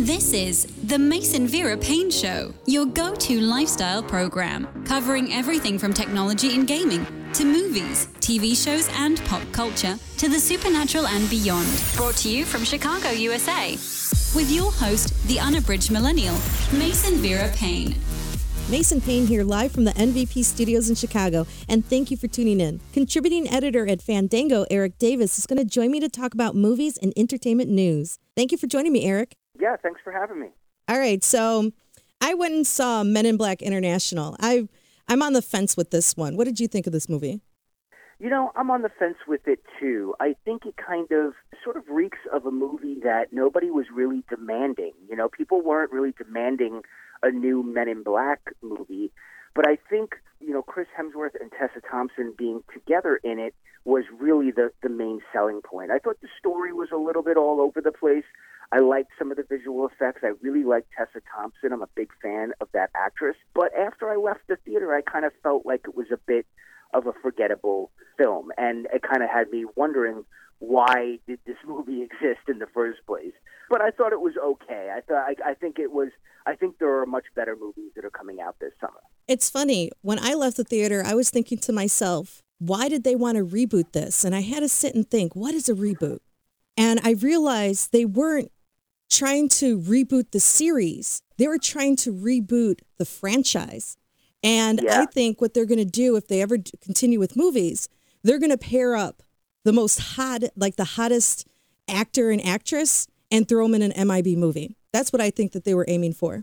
This is the Mason Vera Payne Show, your go-to lifestyle program, covering everything from technology and gaming to movies, TV shows, and pop culture to the supernatural and beyond. Brought to you from Chicago, USA, with your host, the unabridged millennial, Mason Vera Payne. Mason Payne here, live from the MVP studios in Chicago, and thank you for tuning in. Contributing editor at Fandango, Eric Davis, is going to join me to talk about movies and entertainment news. Thank you for joining me, Eric. Yeah, thanks for having me. All right, so I went and saw Men in Black International. I'm on the fence with this one. What did you think of this movie? You know, I'm on the fence with it, too. I think it kind of sort of reeks of a movie that nobody was really demanding. You know, people weren't really demanding a new Men in Black movie. But I think, you know, Chris Hemsworth and Tessa Thompson being together in it was really the main selling point. I thought the story was a little bit all over the place. I liked some of the visual effects. I really liked Tessa Thompson. I'm a big fan of that actress. But after I left the theater, I kind of felt like it was a bit of a forgettable film. And it kind of had me wondering, why did this movie exist in the first place? But I thought it was okay. I think there are much better movies that are coming out this summer. It's funny. When I left the theater, I was thinking to myself, why did they want to reboot this? And I had to sit and think, what is a reboot? And I realized they weren't trying to reboot the series. They were trying to reboot the franchise. And Yeah. I think what they're going to do, if they ever continue with movies, they're going to pair up the most hot, like the hottest actor and actress and throw them in an MIB movie. That's what I think that they were aiming for.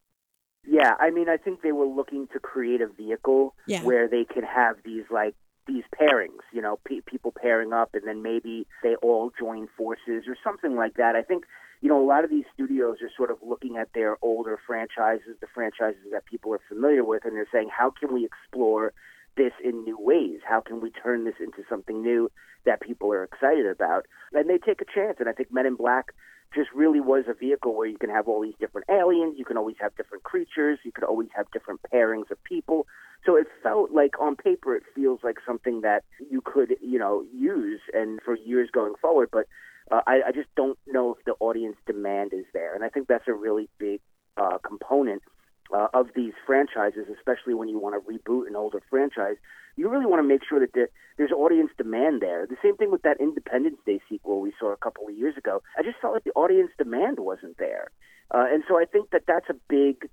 Yeah, I mean, I think they were looking to create a vehicle Yeah. where they could have these pairings, you know, people pairing up, and then maybe they all join forces or something like that. I think, you know, a lot of these studios are sort of looking at their older franchises, the franchises that people are familiar with, and they're saying, how can we explore this in new ways? How can we turn this into something new that people are excited about? And they take a chance, and I think Men in Black just really was a vehicle where you can have all these different aliens, you can always have different creatures, you could always have different pairings of people. So it felt like, on paper, it feels like something that you could, you know, use and for years going forward. But I just don't know if the audience demand is there. And I think that's a really big component of these franchises, especially when you want to reboot an older franchise. You really want to make sure that there's audience demand there. The same thing with that Independence Day sequel we saw a couple of years ago. I just felt like the audience demand wasn't there. And so I think that that's a big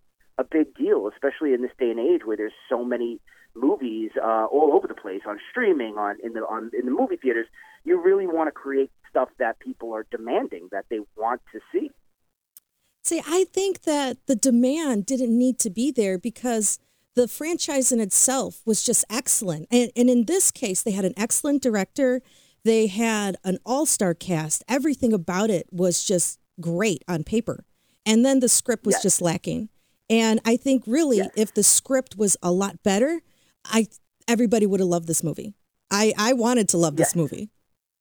deal, especially in this day and age where there's so many movies all over the place on streaming, in the movie theaters. You really want to create stuff that people are demanding, that they want to see. See, I think that the demand didn't need to be there because the franchise in itself was just excellent. And in this case, they had an excellent director. They had an all-star cast. Everything about it was just great on paper. And then the script was just lacking. And I think really if the script was a lot better, everybody would have loved this movie. I wanted to love this movie.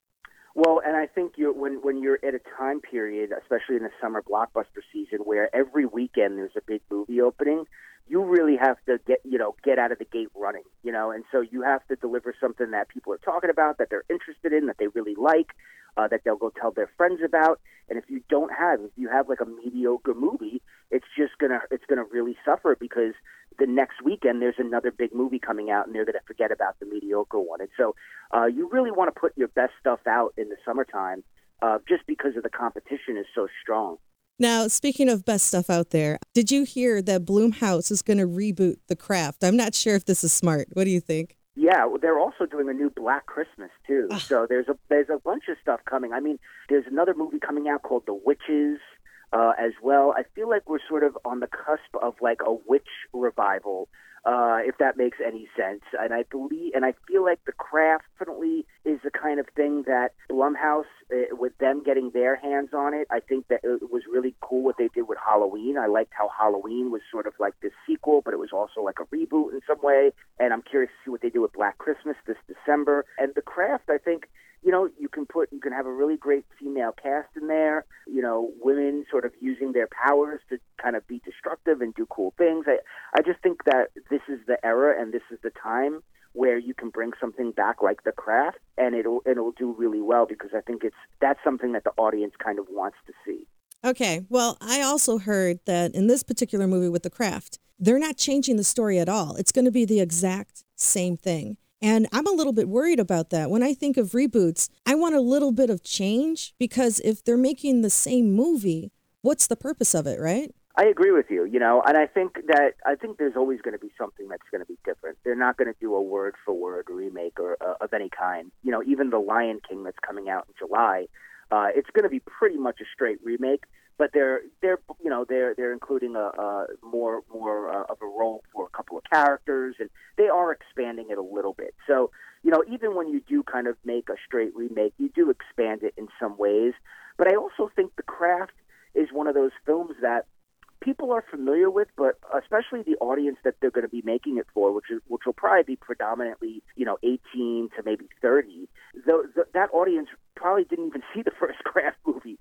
Well, and I think when you're at a time period, especially in the summer blockbuster season, where every weekend there's a big movie opening, you really have to get out of the gate running, you know, and so you have to deliver something that people are talking about, that they're interested in, that they really like, that they'll go tell their friends about. And if you have like a mediocre movie, it's gonna really suffer, because the next weekend there's another big movie coming out and they're gonna forget about the mediocre one. And so you really want to put your best stuff out in the summertime, just because of the competition is so strong. Now, speaking of best stuff out there, did you hear that Blumhouse is going to reboot The Craft? I'm not sure if this is smart. What do you think? Yeah, well, they're also doing a new Black Christmas, too. So there's a bunch of stuff coming. I mean, there's another movie coming out called The Witches as well. I feel like we're sort of on the cusp of like a witch revival, if that makes any sense. And I feel like The Craft definitely is the kind of thing that Blumhouse, with them getting their hands on it, I think that it was really cool what they did with Halloween. I liked how Halloween was sort of like this sequel, but it was also like a reboot in some way. And I'm curious to see what they do with Black Christmas this December. And The Craft, I think, you know, you can have a really great female cast in there, you know, women sort of using their powers to kind of be destructive and do cool things. I just think that this is the era and this is the time where you can bring something back like The Craft, and it'll do really well, because I think that's something that the audience kind of wants to see. Okay, well, I also heard that in this particular movie with The Craft, they're not changing the story at all. It's going to be the exact same thing. And I'm a little bit worried about that. When I think of reboots, I want a little bit of change because if they're making the same movie, what's the purpose of it, right? I agree with you, and I think there's always going to be something that's going to be different. They're not going to do a word for word remake or of any kind. Even The Lion King that's coming out in July, it's going to be pretty much a straight remake, but they're including a more of a role for a couple of characters, and they are expanding it a little bit. So, even when you do kind of make a straight remake, you do expand it in some ways. But I also think The Craft is one of those films that people are familiar with, but especially the audience that they're going to be making it for, which will probably be predominantly, 18 to maybe 30. That audience probably didn't even see the first Craft movie.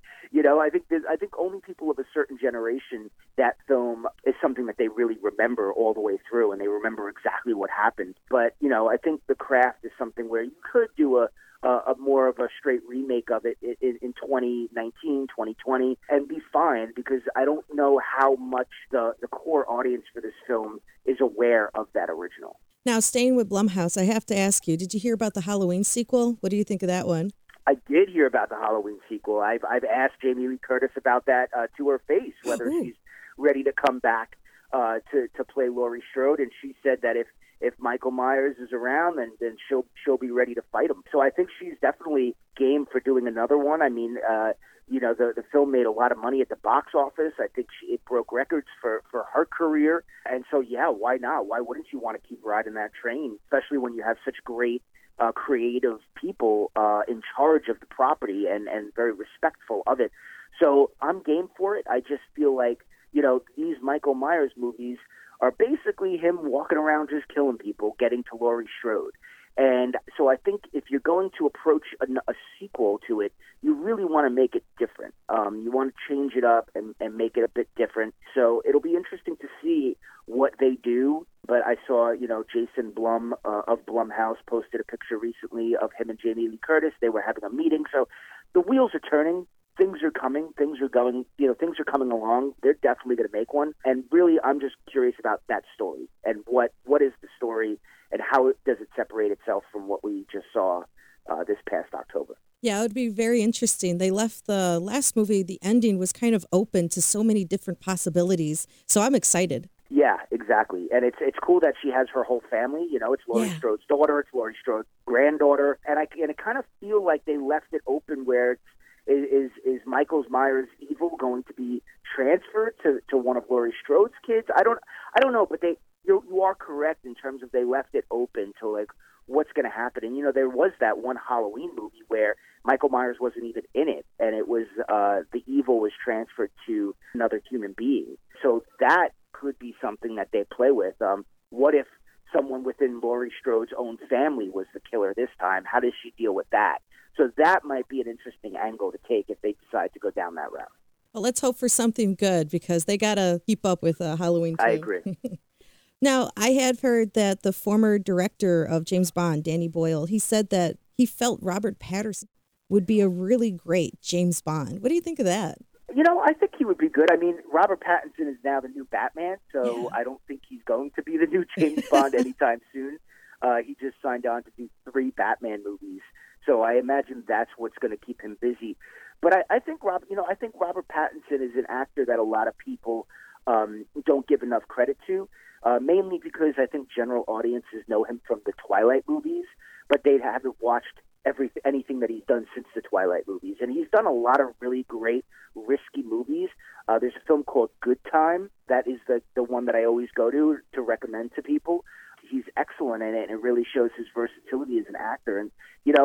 I think only people of a certain generation, that film is something that they really remember all the way through, and they remember exactly what happened. But I think The Craft is something where you could do a more of a straight remake of it in 2019, 2020, and be fine, because I don't know how much the core audience for this film is aware of that original. Now, staying with Blumhouse, I have to ask you, did you hear about the Halloween sequel? What do you think of that one? I did hear about the Halloween sequel. I've asked Jamie Lee Curtis about that to her face, whether she's ready to come back to play Laurie Strode, and she said that if Michael Myers is around, then she'll be ready to fight him. So I think she's definitely game for doing another one. I mean, the film made a lot of money at the box office. I think it broke records for her career. And so, yeah, why not? Why wouldn't you want to keep riding that train, especially when you have such great creative people in charge of the property and very respectful of it. So I'm game for it. I just feel like, these Michael Myers movies are basically him walking around just killing people, getting to Laurie Strode. And so I think if you're going to approach a sequel to it, you really want to make it different. You want to change it up and make it a bit different. So it'll be interesting to see what they do. But I saw, Jason Blum of Blumhouse posted a picture recently of him and Jamie Lee Curtis. They were having a meeting. So the wheels are turning. Things are coming. Things are going. Things are coming along. They're definitely going to make one. And really, I'm just curious about that story and what is the story and how does it separate itself from what we just saw this past October. Yeah, it would be very interesting. They left the last movie, the ending was kind of open to so many different possibilities. So I'm excited. Yeah, exactly. And it's cool that she has her whole family. It's Laurie Strode's daughter, it's Laurie Strode's granddaughter. And I kind of feel like they left it open where is Michael Myers' evil going to be transferred to one of Laurie Strode's kids? I don't know, but you are correct in terms of they left it open to like what's going to happen. And there was that one Halloween movie where Michael Myers wasn't even in it, and it was the evil was transferred to another human being. So that could be something that they play with. What if someone within Laurie Strode's own family was the killer this time? How does she deal with that? So that might be an interesting angle to take if they decide to go down that route. Well, let's hope for something good because they got to keep up with Halloween too. I agree. Now, I had heard that the former director of James Bond, Danny Boyle, he said that he felt Robert Pattinson would be a really great James Bond. What do you think of that? I think he would be good. I mean, Robert Pattinson is now the new Batman, so I don't think he's going to be the new James Bond anytime soon. He just signed on to do 3 Batman movies, so I imagine that's what's going to keep him busy. But I think Robert Pattinson is an actor that a lot of people don't give enough credit to, mainly because I think general audiences know him from the Twilight movies, but they haven't watched anything that he's done since the Twilight movies. And he's done a lot of really great, risky movies. There's a film called Good Time. That is the one that I always go to recommend to people. He's excellent in it, and it really shows his versatility as an actor. And,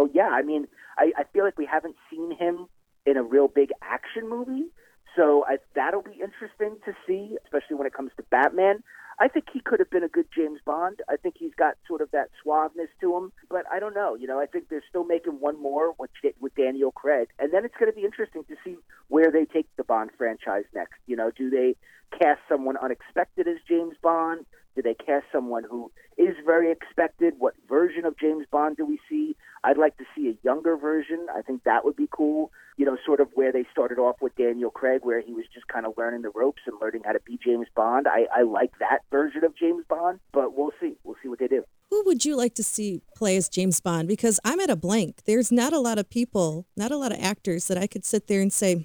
I feel like we haven't seen him in a real big action movie. So that'll be interesting to see, especially when it comes to Batman. I think he could have been a good James Bond. I think he's got sort of that suaveness to him. But I don't know. I think they're still making one more with Daniel Craig. And then it's going to be interesting to see where they take the Bond franchise next. Do they cast someone unexpected as James Bond? Do they cast someone who is very expected? What version of James Bond do we see? I'd like to see a younger version. I think that would be cool. You know, sort of where they started off with Daniel Craig, where he was just kind of learning the ropes and learning how to be James Bond. I like that version of James Bond, but we'll see. We'll see what they do. Who would you like to see play as James Bond? Because I'm at a blank. There's not a lot of people, not a lot of actors that I could sit there and say,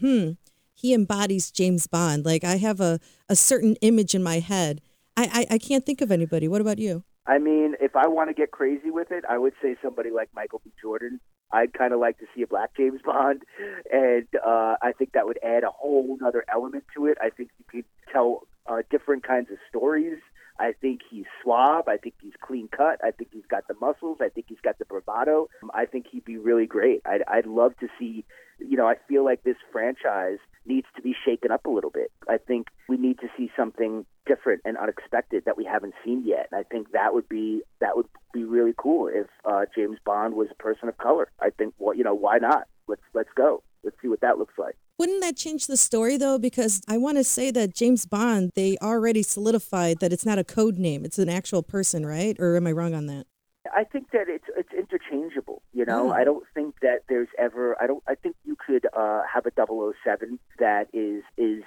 he embodies James Bond. Like, I have a certain image in my head. I can't think of anybody. What about you? I mean, if I want to get crazy with it, I would say somebody like Michael B. Jordan. I'd kind of like to see a black James Bond, and I think that would add a whole other element to it. I think you could tell different kinds of stories. I think he's suave. I think he's clean cut. I think he's got the muscles. I think he's got the bravado. I think he'd be really great. I'd love to see, you know, I feel like this franchise needs to be shaken up a little bit. I think we need to see something different and unexpected that we haven't seen yet. And I think that would be really cool if James Bond was a person of color. I think, well, you know, why not? Let's go. Let's see what that looks like. Wouldn't that change the story, though? Because I want to say that James Bond, they already solidified that it's not a code name. It's an actual person, right? Or am I wrong on that? I think that it's interchangeable. You know, Oh. I don't think that there's ever. I think you could have a 007 that is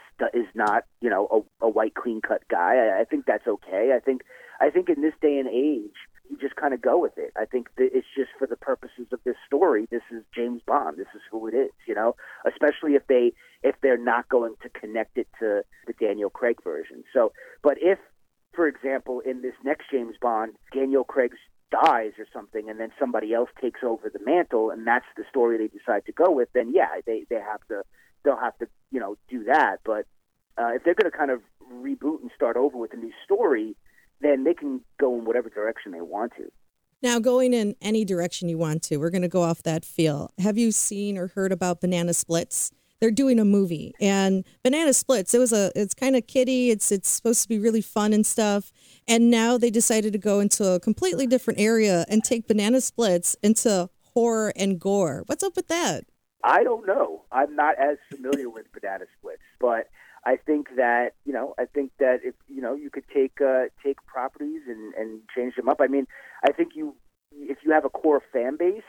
not, you know, a white clean cut guy. I think that's okay. I think in this day and age, you just kind of go with it. I think that it's just for the purposes of this story. This is James Bond. This is who it is. You know, especially if they're not going to connect it to the Daniel Craig version. So, but if, for example, in this next James Bond, Daniel Craig dies or something, and then somebody else takes over the mantle, and that's the story they decide to go with, then yeah, they'll have to you know, do that. But if they're going to kind of reboot and start over with a new story, then they can go in whatever direction they want to. Now, going in any direction you want to, we're going to go off that feel. Have you seen or heard about Banana Splits? They're doing a movie, and Banana Splits, it's kind of kiddie. It's supposed to be really fun and stuff. And now they decided to go into a completely different area and take Banana Splits into horror and gore. What's up with that? I don't know. I'm not as familiar with Banana Splits, but I think that, you know, if, you know, you could take properties and change them up. I mean, I think if you have a core fan base,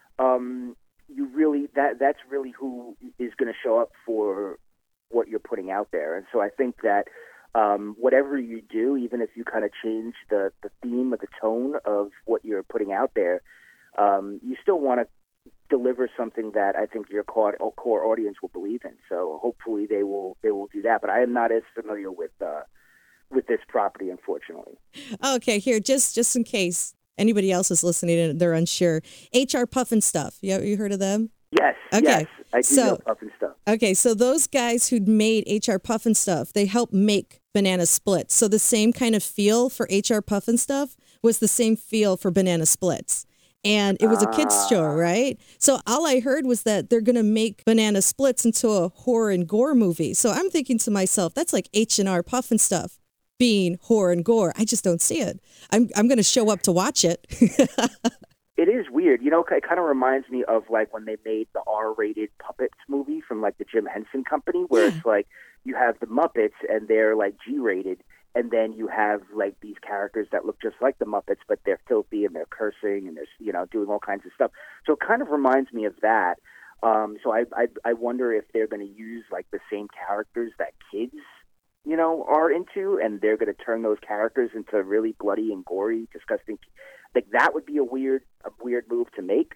you really that's really who is going to show up for what you're putting out there. And so I think that whatever you do, even if you kind of change the theme or the tone of what you're putting out there, you still want to deliver something that I think your core audience will believe in. So hopefully they will do that. But I am not as familiar with this property, unfortunately. Okay, here, just in case anybody else is listening and they're unsure, HR Puffin Stuff. You heard of them? Yes, Okay. yes, I do know Puffin Stuff. Okay, so those guys who'd made HR Puffin Stuff, they helped make Banana Splits. So the same kind of feel for HR Puffin Stuff was the same feel for Banana Splits. And it was a kids show, right? So all I heard was that they're going to make Banana Splits into a horror and gore movie. So I'm thinking to myself, that's like H&R Puffin Stuff being horror and gore. I just don't see it. I'm going to show up to watch it. It is weird. You know, it kind of reminds me of like when they made the R-rated Puppets movie from like the Jim Henson Company, where it's like you have the Muppets and they're like G-rated, and then you have like these characters that look just like the Muppets, but they're filthy and they're cursing and they're, you know, doing all kinds of stuff. So it kind of reminds me of that. So I wonder if they're going to use like the same characters that kids, you know, are into, and they're going to turn those characters into really bloody and gory, disgusting. Like that would be a weird move to make.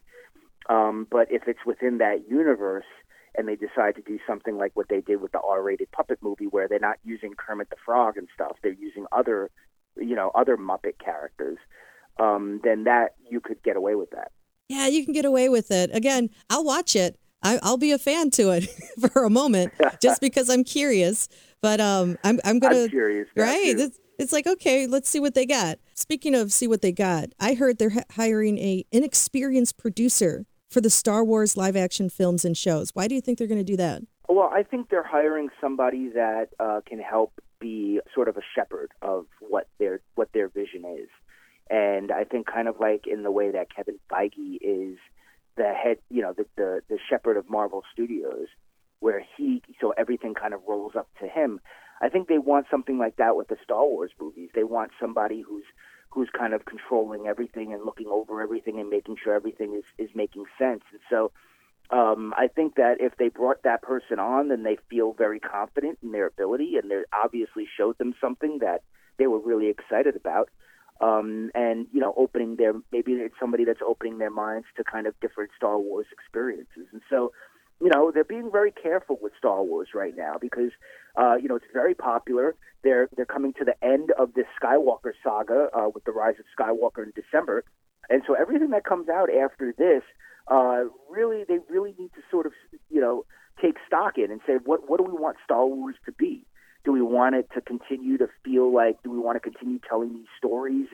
But if it's within that universe, and they decide to do something like what they did with the R-rated Puppet movie, where they're not using Kermit the Frog and stuff, they're using other Muppet characters, then that you could get away with that. Yeah, you can get away with it. Again, I'll watch it. I'll be a fan to it for a moment, just because I'm curious. But I'm curious, right? It's like, okay, let's see what they got. Speaking of see what they got, I heard they're hiring a inexperienced producer for the Star Wars live-action films and shows. Why do you think they're going to do that? Well, I think they're hiring somebody that can help be sort of a shepherd of what their vision is. And I think kind of like in the way that Kevin Feige is the head, you know, the shepherd of Marvel Studios, where so everything kind of rolls up to him. I think they want something like that with the Star Wars movies. They want somebody who's kind of controlling everything and looking over everything and making sure everything is making sense. And so I think that if they brought that person on, then they feel very confident in their ability, and they obviously showed them something that they were really excited about. And, maybe it's somebody that's opening their minds to kind of different Star Wars experiences. And so, they're being very careful with Star Wars right now because, it's very popular. They're coming to the end of this Skywalker saga with the Rise of Skywalker in December. And so everything that comes out after this, they really need to sort of, take stock in and say, what do we want Star Wars to be? Do we want it to continue to feel like, do we want to continue telling these stories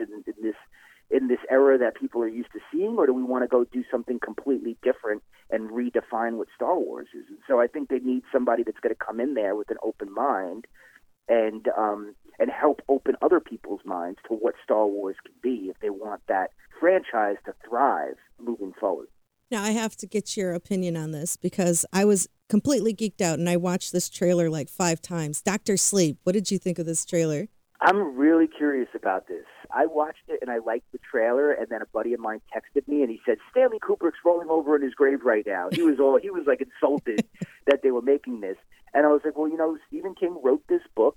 in this era that people are used to seeing, or do we want to go do something completely different and redefine what Star Wars is? And so I think they need somebody that's going to come in there with an open mind and help open other people's minds to what Star Wars can be if they want that franchise to thrive moving forward. Now, I have to get your opinion on this because I was completely geeked out and I watched this trailer like 5 times. Dr. Sleep, what did you think of this trailer? I'm really curious about this. I watched it and I liked the trailer, and then a buddy of mine texted me and he said, Stanley Kubrick's rolling over in his grave right now. He was like insulted that they were making this. And I was like, well, Stephen King wrote this book.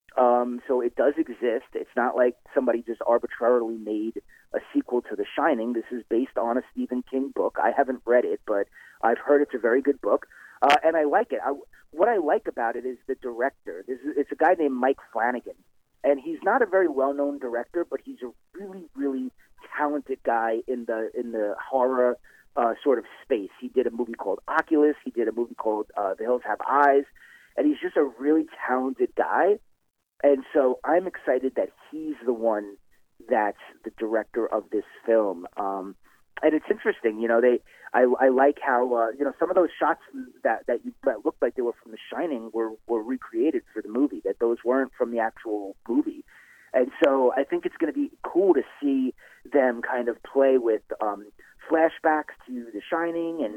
So it does exist. It's not like somebody just arbitrarily made a sequel to The Shining. This is based on a Stephen King book. I haven't read it, but I've heard it's a very good book. And I like it. What I like about it is the director. It's a guy named Mike Flanagan. And he's not a very well-known director, but he's a really, really talented guy in the horror sort of space. He did a movie called Oculus. He did a movie called The Hills Have Eyes. And he's just a really talented guy. And so I'm excited that he's the one that's the director of this film. And it's interesting, I like how some of those shots that looked like they were from The Shining were recreated for the movie. That those weren't from the actual movie, and so I think it's going to be cool to see them kind of play with flashbacks to The Shining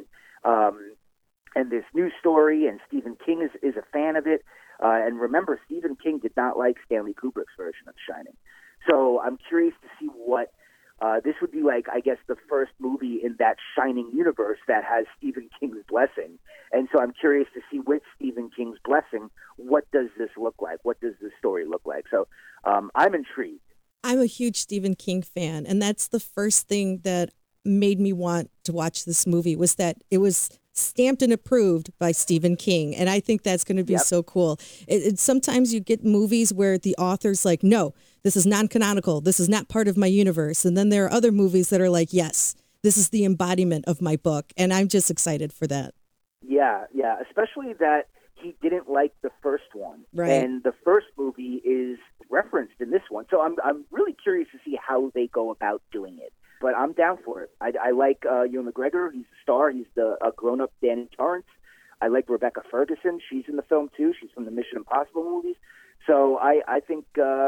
and this new story. And Stephen King is a fan of it. And remember, Stephen King did not like Stanley Kubrick's version of The Shining, so I'm curious to see what. This would be like, I guess, the first movie in that Shining universe that has Stephen King's blessing. And so I'm curious to see with Stephen King's blessing, what does this look like? What does this story look like? So I'm intrigued. I'm a huge Stephen King fan, and that's the first thing that made me want to watch this movie was that it was stamped and approved by Stephen King. And I think that's going to be so cool. Sometimes you get movies where the author's like, no, this is non-canonical. This is not part of my universe. And then there are other movies that are like, yes, this is the embodiment of my book. And I'm just excited for that. Yeah. Especially that he didn't like the first one. Right. And the first movie is referenced in this one. So I'm really curious to see how they go about doing it. But I'm down for it. I like Ewan McGregor. He's the star. He's the grown-up Danny Torrance. I like Rebecca Ferguson. She's in the film too. She's from the Mission Impossible movies. So I think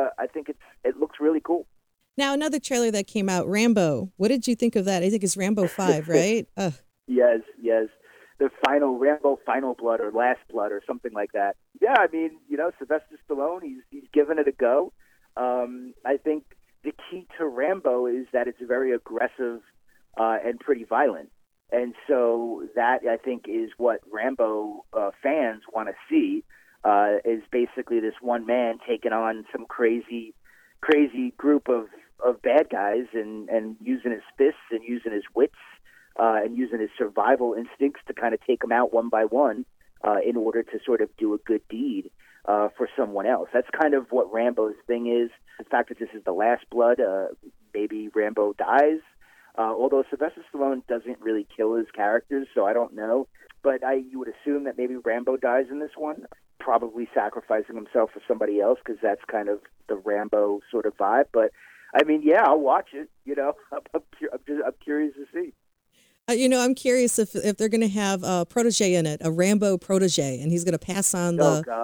it looks really cool. Now another trailer that came out, Rambo. What did you think of that? I think it's Rambo 5, right? Yes. The Rambo Final Blood or Last Blood or something like that. Yeah, I mean, Sylvester Stallone. He's given it a go. I think the key to Rambo is that it's very aggressive and pretty violent. And so that, I think, is what Rambo fans want to see, is basically this one man taking on some crazy group of bad guys and using his fists and using his wits and using his survival instincts to kind of take them out one by one in order to sort of do a good deed for someone else. That's kind of what Rambo's thing is. The fact that this is the last blood, maybe Rambo dies. Although Sylvester Stallone doesn't really kill his characters, so I don't know. But you would assume that maybe Rambo dies in this one, probably sacrificing himself for somebody else, because that's kind of the Rambo sort of vibe. But, I mean, yeah, I'll watch it. I'm curious to see. I'm curious if they're going to have a protege in it, a Rambo protege, and he's going to pass on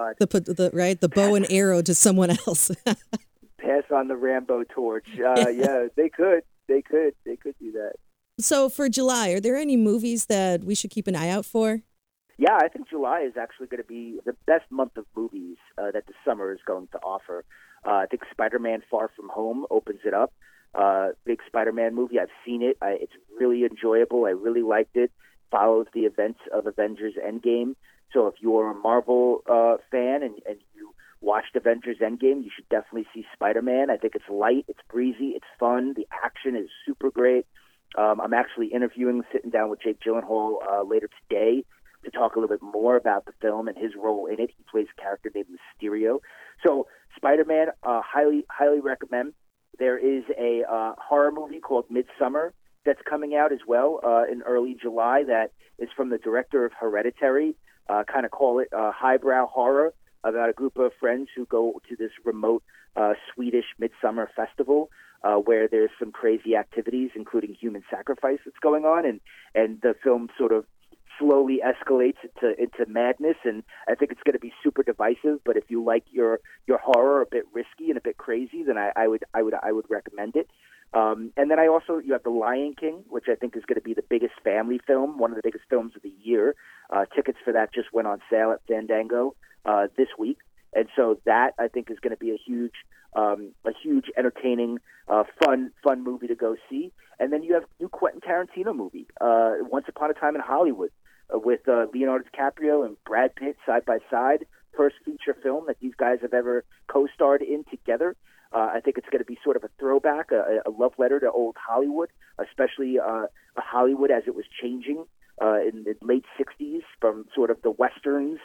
the bow and arrow to someone else. Pass on the Rambo torch. Yeah, they could. They could do that. So for July, are there any movies that we should keep an eye out for? Yeah, I think July is actually going to be the best month of movies that the summer is going to offer. I think Spider-Man Far From Home opens it up. Big Spider-Man movie. I've seen it. It's really enjoyable. I really liked it. Follows the events of Avengers Endgame. So if you're a Marvel fan and you watched Avengers Endgame, you should definitely see Spider-Man. I think it's light, it's breezy, it's fun. The action is super great. I'm actually sitting down with Jake Gyllenhaal later today to talk a little bit more about the film and his role in it. He plays a character named Mysterio. So Spider-Man, highly recommend. There is a horror movie called Midsommar that's coming out as well in early July that is from the director of Hereditary. Kind of call it highbrow horror about a group of friends who go to this remote Swedish midsummer festival where there's some crazy activities, including human sacrifice that's going on, and the film sort of slowly escalates into madness, and I think it's going to be super divisive. But if you like your horror a bit risky and a bit crazy, then I would recommend it. And then you have The Lion King, which I think is going to be the biggest family film, one of the biggest films of the year. Tickets for that just went on sale at Fandango this week, and so that I think is going to be a huge, entertaining, fun movie to go see. And then you have new Quentin Tarantino movie, Once Upon a Time in Hollywood, with Leonardo DiCaprio and Brad Pitt side by side. First feature film that these guys have ever co-starred in together. I think it's going to be sort of a throwback, a love letter to old Hollywood, especially a Hollywood as it was changing in the late 60s from sort of the Westerns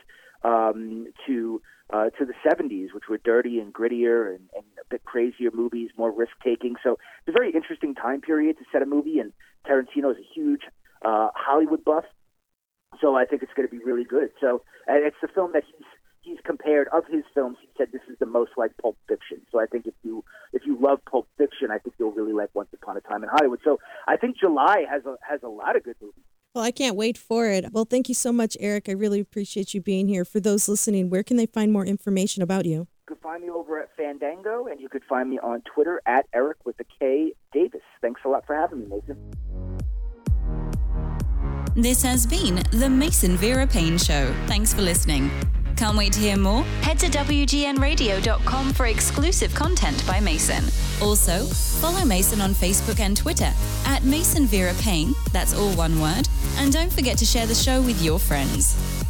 to the 70s, which were dirty and grittier and a bit crazier movies, more risk-taking. So it's a very interesting time period to set a movie, and Tarantino is a huge Hollywood buff, so I think it's going to be really good. So it's the film that he's compared, of his films, he said this is the most like Pulp Fiction. So I think if you love Pulp Fiction, I think you'll really like Once Upon a Time in Hollywood. So I think July has a lot of good movies. Well, I can't wait for it. Well, thank you so much, Eric. I really appreciate you being here. For those listening, where can they find more information about you? You can find me over at Fandango, and you could find me on Twitter at Eric with a K Davis. Thanks a lot for having me, Mason. This has been the Mason Vera Payne Show. Thanks for listening. Can't wait to hear more? Head to WGNradio.com for exclusive content by Mason. Also, follow Mason on Facebook and Twitter at Mason Vera Payne, that's all one word, and don't forget to share the show with your friends.